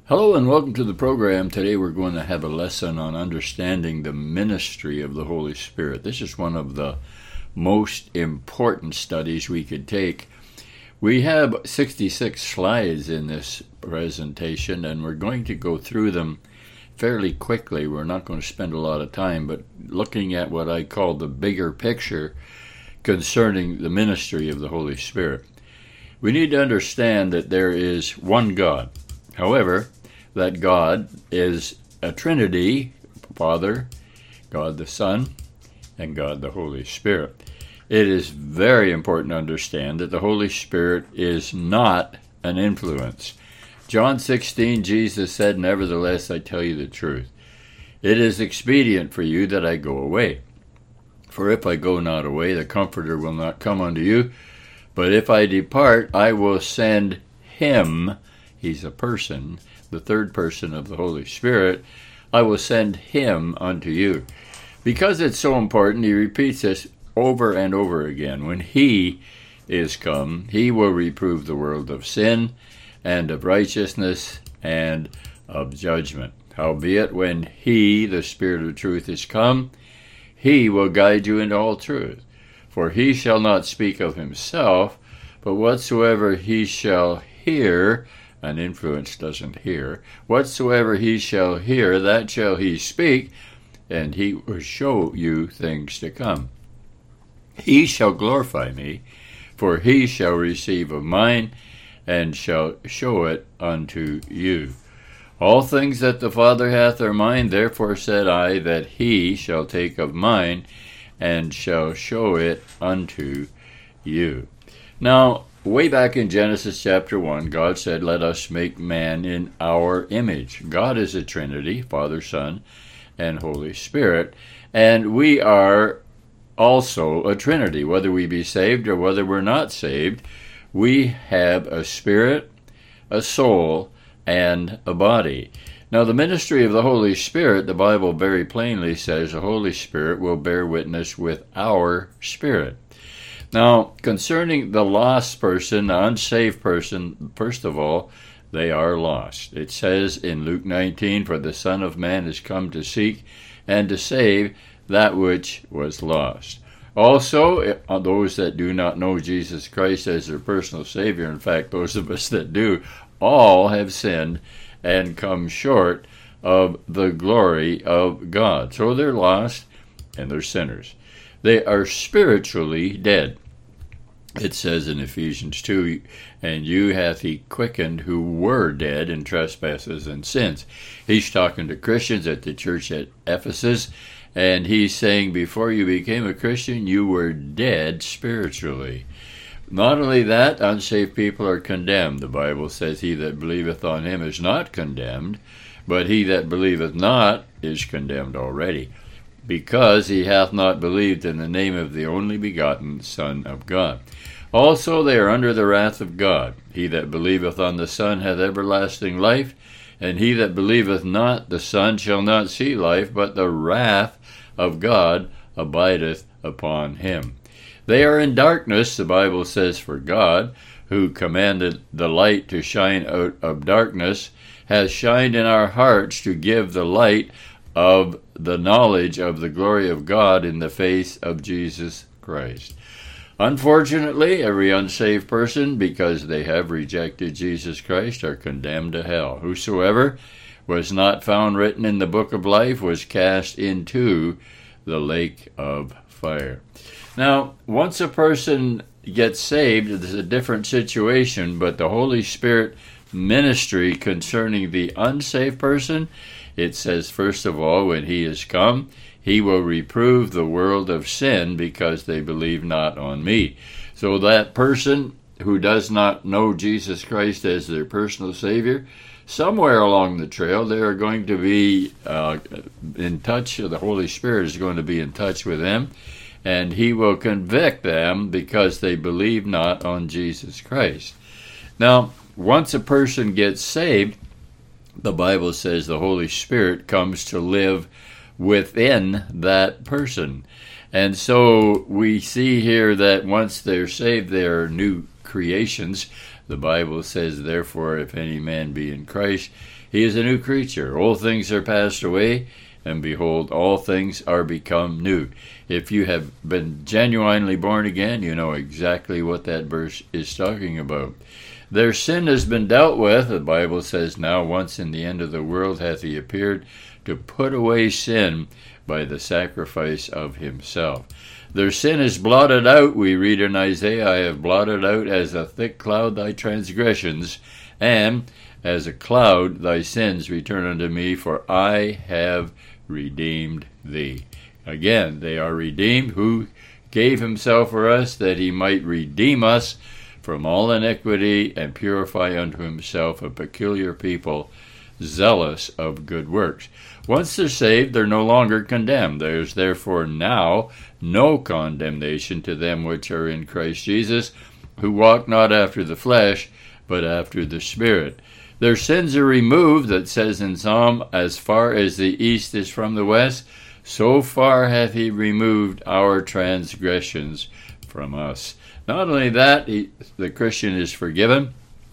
Hello and welcome to the program. Today we're going to have a lesson on understanding the ministry of the Holy Spirit. This is one of the most important studies we could take. We have 66 slides in this presentation and we're going to go through them fairly quickly. We're not going to spend a lot of time, but looking at what I call the bigger picture concerning the ministry of the Holy Spirit. We need to understand that there is one God. However, that God is a Trinity, Father, God the Son, and God the Holy Spirit. It is very important to understand that the Holy Spirit is not an influence. John 16, Jesus said, "Nevertheless, I tell you the truth. It is expedient for you that I go away. For if I go not away, the Comforter will not come unto you. But if I depart, I will send him," he's a person, the third person of the Holy Spirit, "I will send him unto you." Because it's so important, he repeats this over and over again. When he is come, he will reprove the world of sin and of righteousness and of judgment. Howbeit, when he, the Spirit of truth, is come, he will guide you into all truth. For he shall not speak of himself, but whatsoever he shall hear, an influence doesn't hear, whatsoever he shall hear, that shall he speak, and he will show you things to come. He shall glorify me, for he shall receive of mine, and shall show it unto you. All things that the Father hath are mine, therefore said I, that he shall take of mine, and shall show it unto you. Now, way back in Genesis chapter 1, God said, "Let us make man in our image." God is a Trinity, Father, Son, and Holy Spirit, and we are also a Trinity. Whether we be saved or whether we're not saved, we have a spirit, a soul, and a body. Now, the ministry of the Holy Spirit, the Bible very plainly says the Holy Spirit will bear witness with our spirit. Now, concerning the lost person, the unsaved person, first of all, they are lost. It says in Luke 19, "For the Son of Man is come to seek and to save that which was lost." Also, those that do not know Jesus Christ as their personal Savior, in fact, those of us that do, all have sinned and come short of the glory of God. So they're lost and they're sinners. They are spiritually dead. It says in Ephesians 2, "And you hath he quickened who were dead in trespasses and sins." He's talking to Christians at the church at Ephesus, and he's saying before you became a Christian, you were dead spiritually. Not only that, unsaved people are condemned. The Bible says, "He that believeth on him is not condemned, but he that believeth not is condemned already, because he hath not believed in the name of the only begotten Son of God." Also they are under the wrath of God. "He that believeth on the Son hath everlasting life, and he that believeth not the Son shall not see life, but the wrath of God abideth upon him." They are in darkness, the Bible says, "For God, who commanded the light to shine out of darkness, has shined in our hearts to give the light of the knowledge of the glory of God in the face of Jesus Christ." Unfortunately, every unsaved person, because they have rejected Jesus Christ, are condemned to hell. "Whosoever was not found written in the book of life was cast into the lake of fire." Now, once a person gets saved, it's a different situation, but the Holy Spirit ministry concerning the unsaved person, it says, first of all, when he is come, he will reprove the world of sin because they believe not on me. So that person who does not know Jesus Christ as their personal Savior, somewhere along the trail they are going to be in touch, the Holy Spirit is going to be in touch with them, and he will convict them because they believe not on Jesus Christ. Now, once a person gets saved, the Bible says the Holy Spirit comes to live within that person. And so we see here that once they're saved, they are new creations. The Bible says, therefore, if any man be in Christ, he is a new creature. Old things are passed away, and behold, all things are become new. If you have been genuinely born again, you know exactly what that verse is talking about. Their sin has been dealt with. The Bible says, now once in the end of the world hath he appeared to put away sin by the sacrifice of himself. Their sin is blotted out. We read in Isaiah, I have blotted out as a thick cloud thy transgressions, and as a cloud thy sins return unto me, for I have redeemed thee. Again, they are redeemed, who gave himself for us, that he might redeem us from all iniquity, and purify unto himself a peculiar people, zealous of good works. Once they're saved, they're no longer condemned. There is therefore now no condemnation to them which are in Christ Jesus, who walk not after the flesh, but after the Spirit. Their sins are removed, that says in Psalm, as far as the east is from the west, so far hath he removed our transgressions from us. Not only that, the Christian is forgiven,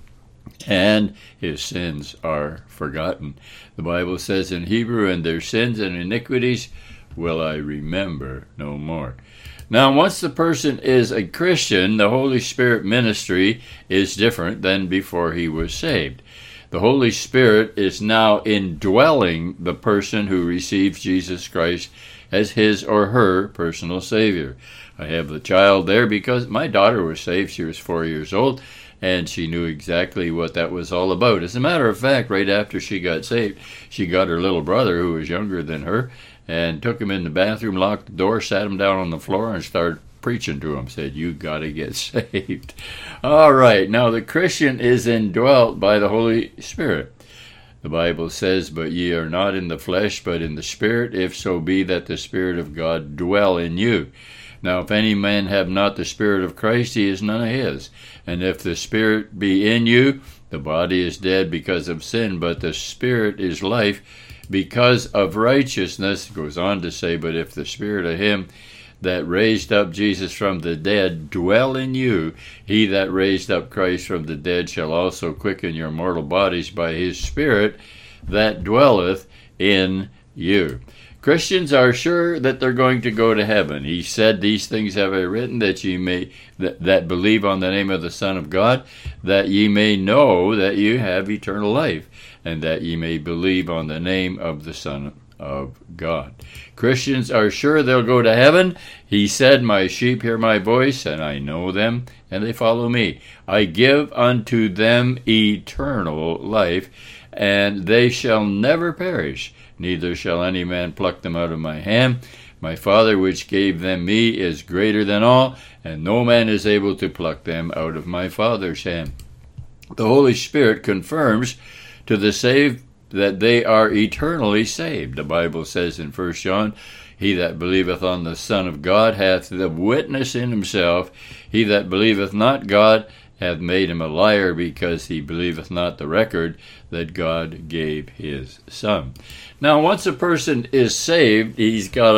and his sins are forgotten. The Bible says in Hebrew, and their sins and iniquities will I remember no more. Now, once the person is a Christian, the Holy Spirit ministry is different than before he was saved. The Holy Spirit is now indwelling the person who receives Jesus Christ as his or her personal Savior. I have the child there because my daughter was saved. She was 4 years old, and she knew exactly what that was all about. As a matter of fact, right after she got saved, she got her little brother, who was younger than her, and took him in the bathroom, locked the door, sat him down on the floor, and started preaching to him. Said, you got to get saved. All right, now the Christian is indwelt by the Holy Spirit. The Bible says, but ye are not in the flesh, but in the Spirit, if so be that the Spirit of God dwell in you. Now, if any man have not the Spirit of Christ, he is none of his. And if the Spirit be in you, the body is dead because of sin, but the Spirit is life because of righteousness. It goes on to say, but if the Spirit of him that raised up Jesus from the dead dwell in you, he that raised up Christ from the dead shall also quicken your mortal bodies by his Spirit that dwelleth in you. Christians are sure that they're going to go to heaven. He said, these things have I written, that ye may that believe on the name of the Son of God, that ye may know that you have eternal life, and that ye may believe on the name of the Son of God. Christians are sure they'll go to heaven. He said, my sheep hear my voice, and I know them, and they follow me. I give unto them eternal life, and they shall never perish, neither shall any man pluck them out of my hand. My Father which gave them me is greater than all, and no man is able to pluck them out of my Father's hand. The Holy Spirit confirms to the saved that they are eternally saved. The Bible says in 1 John, he that believeth on the Son of God hath the witness in himself. He that believeth not God hath made him a liar, because he believeth not the record that God gave his Son. Now, once a person is saved, he's got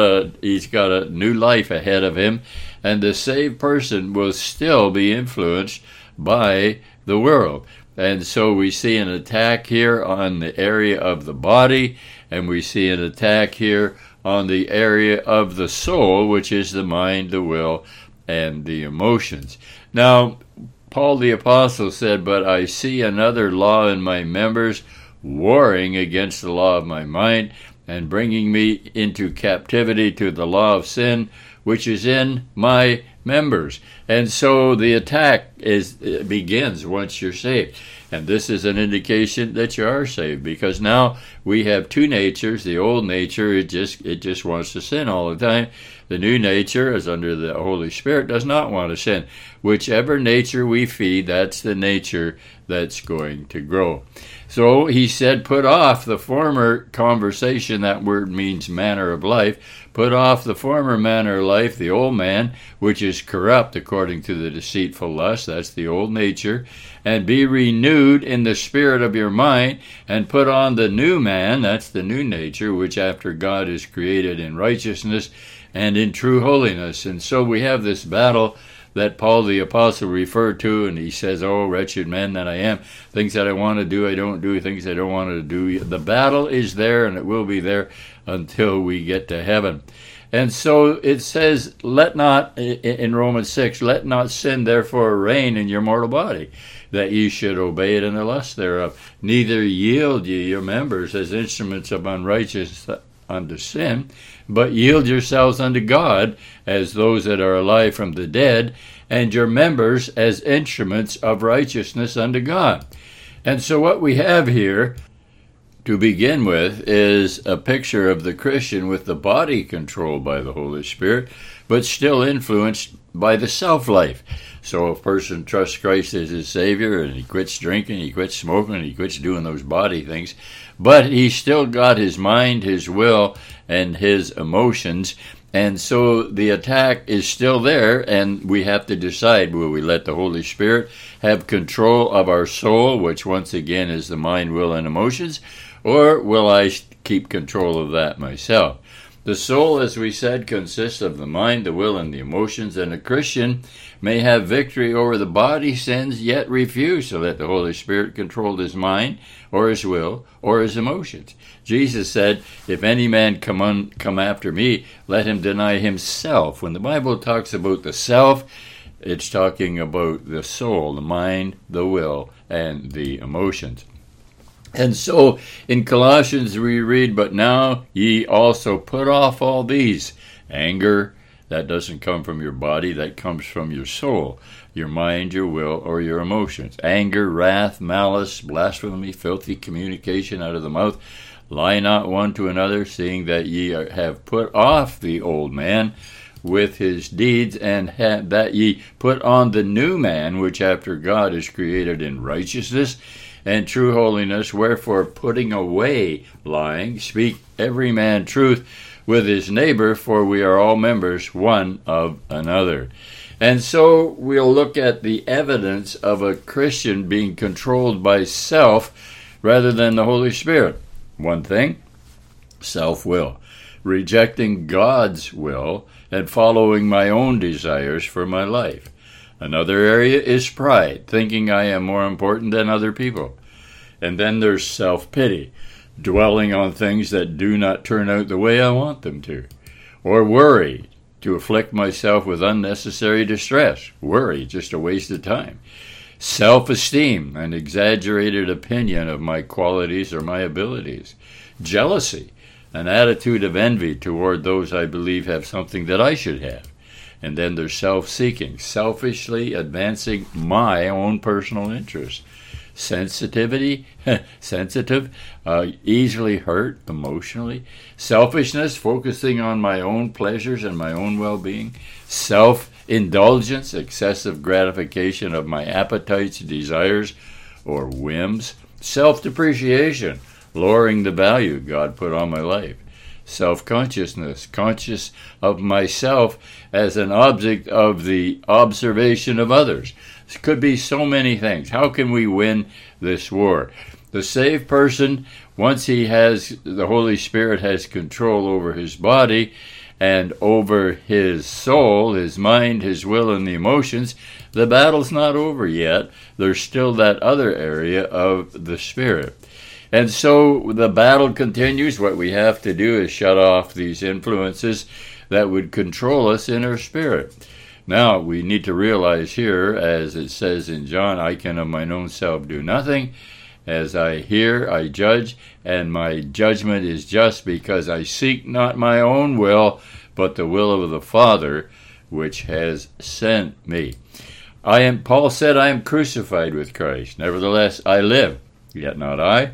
a new life ahead of him, and the saved person will still be influenced by the world. And so we see an attack here on the area of the body, and we see an attack here on the area of the soul, which is the mind, the will, and the emotions. Now, Paul the Apostle said, but I see another law in my members, warring against the law of my mind, and bringing me into captivity to the law of sin, which is in my members. And so the attack begins once you're saved. And this is an indication that you are saved, because now we have two natures. The old nature, it just wants to sin all the time. The new nature, as under the Holy Spirit, does not want to sin. Whichever nature we feed, that's the nature that's going to grow. So he said, put off the former conversation. That word means manner of life. Put off the former manner of life, the old man, which is corrupt according to the deceitful lust. That's the old nature. And be renewed in the spirit of your mind, and put on the new man, that's the new nature, which after God is created in righteousness and in true holiness. And so we have this battle that Paul the Apostle referred to, and he says, "Oh, wretched man that I am, things that I want to do, I don't do, things I don't want to do." The battle is there, and it will be there until we get to heaven. And so it says, let not, in Romans 6, let not sin therefore reign in your mortal body, that ye should obey it in the lust thereof. Neither yield ye your members as instruments of unrighteousness unto sin, but yield yourselves unto God as those that are alive from the dead, and your members as instruments of righteousness unto God. And so what we have here, to begin with, is a picture of the Christian with the body controlled by the Holy Spirit, but still influenced by the self-life. So if a person trusts Christ as his Savior, and he quits drinking, he quits smoking, he quits doing those body things, but he's still got his mind, his will, and his emotions, and so the attack is still there, and we have to decide, will we let the Holy Spirit have control of our soul, which once again is the mind, will, and emotions, or will I keep control of that myself? The soul, as we said, consists of the mind, the will, and the emotions, and a Christian may have victory over the body sins, yet refuse to let the Holy Spirit control his mind, or his will, or his emotions. Jesus said, if any man come after me, let him deny himself. When the Bible talks about the self, it's talking about the soul, the mind, the will, and the emotions. And so in Colossians we read, but now ye also put off all these. Anger, that doesn't come from your body, that comes from your soul, your mind, your will, or your emotions. Anger, wrath, malice, blasphemy, filthy communication out of the mouth. Lie not one to another, seeing that ye have put off the old man with his deeds, and that ye put on the new man, which after God is created in righteousness and true holiness. Wherefore, putting away lying, speak every man truth with his neighbor, for we are all members one of another. And so we'll look at the evidence of a Christian being controlled by self rather than the Holy Spirit. One thing, self-will, rejecting God's will and following my own desires for my life. Another area is pride, thinking I am more important than other people. And then there's self-pity, dwelling on things that do not turn out the way I want them to. Or worry, to afflict myself with unnecessary distress. Worry, just a waste of time. Self-esteem, an exaggerated opinion of my qualities or my abilities. Jealousy, an attitude of envy toward those I believe have something that I should have. And then there's self-seeking, selfishly advancing my own personal interests. Sensitivity, sensitive, easily hurt emotionally. Selfishness, focusing on my own pleasures and my own well-being. Self-indulgence, excessive gratification of my appetites, desires, or whims. Self-depreciation, lowering the value God put on my life. Self-consciousness, conscious of myself as an object of the observation of others. It could be so many things. How can we win this war? The saved person, once he has, the Holy Spirit has control over his body and over his soul, his mind, his will, and the emotions, the battle's not over yet. There's still that other area of the Spirit. And so the battle continues. What we have to do is shut off these influences that would control us in our spirit. Now, we need to realize here, as it says in John, I can of mine own self do nothing. As I hear, I judge, and my judgment is just, because I seek not my own will, but the will of the Father, which has sent me. Paul said, I am crucified with Christ. Nevertheless, I live, yet not I,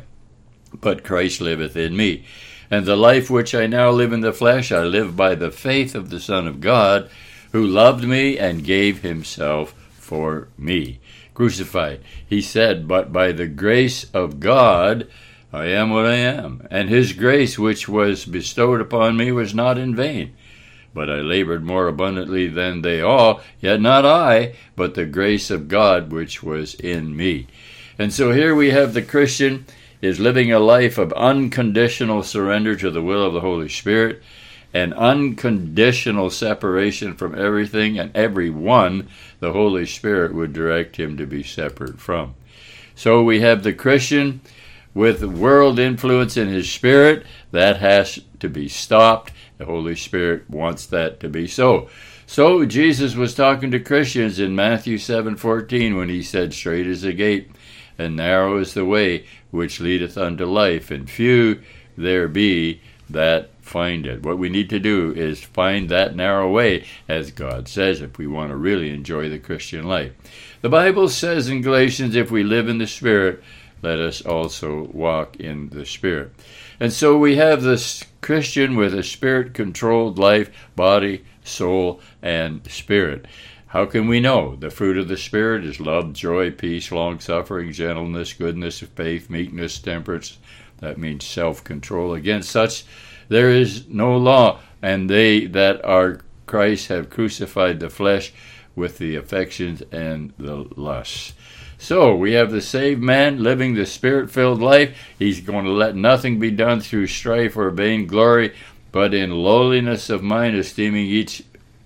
but Christ liveth in me. And the life which I now live in the flesh, I live by the faith of the Son of God, who loved me and gave himself for me. Crucified. He said, but by the grace of God, I am what I am. And his grace which was bestowed upon me was not in vain. But I labored more abundantly than they all, yet not I, but the grace of God which was in me. And so here we have the Christian is living a life of unconditional surrender to the will of the Holy Spirit, an unconditional separation from everything and everyone the Holy Spirit would direct him to be separate from. So we have the Christian with world influence in his spirit. That has to be stopped. The Holy Spirit wants that to be so. So Jesus was talking to Christians in Matthew 7:14 when he said, "Straight is the gate, and narrow is the way which leadeth unto life, and few there be that find it." What we need to do is find that narrow way, as God says, if we want to really enjoy the Christian life. The Bible says in Galatians, if we live in the Spirit, let us also walk in the Spirit. And so we have this Christian with a Spirit-controlled life, body, soul, and spirit. How can we know? The fruit of the Spirit is love, joy, peace, long-suffering, gentleness, goodness, faith, meekness, temperance. That means self-control. Against such there is no law, and they that are Christ have crucified the flesh with the affections and the lusts. So we have the saved man living the Spirit-filled life. He's going to let nothing be done through strife or vainglory, but in lowliness of mind, esteeming each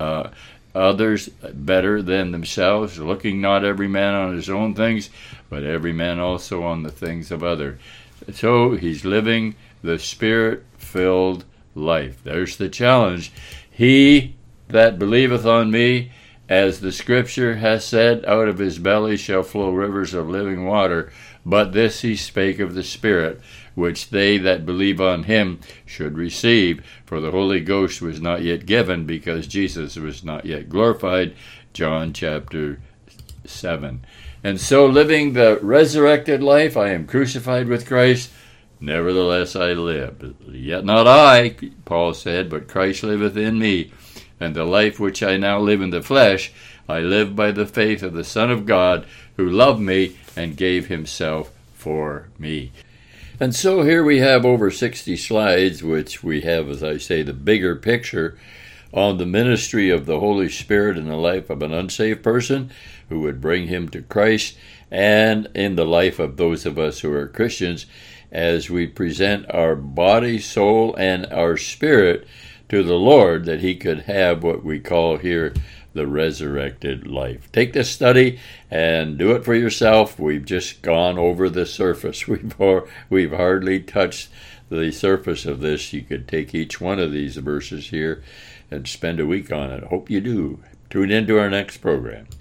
others better than themselves, looking not every man on his own things, but every man also on the things of others. So he's living the Spirit-filled life. There's the challenge. He that believeth on me, as the Scripture has said, out of his belly shall flow rivers of living water. But this he spake of the Spirit, which they that believe on him should receive. For the Holy Ghost was not yet given, because Jesus was not yet glorified. John chapter 7. And so living the resurrected life, I am crucified with Christ, nevertheless I live. Yet not I, Paul said, but Christ liveth in me. And the life which I now live in the flesh, I live by the faith of the Son of God, who loved me and gave himself for me. And so here we have over 60 slides, which we have, as I say, the bigger picture on the ministry of the Holy Spirit in the life of an unsaved person who would bring him to Christ, and in the life of those of us who are Christians, as we present our body, soul, and our spirit to the Lord, that he could have what we call here the resurrected life. Take this study and do it for yourself. We've just gone over the surface. We've hardly touched the surface of this. You could take each one of these verses here and spend a week on it. Hope you do. Tune into our next program.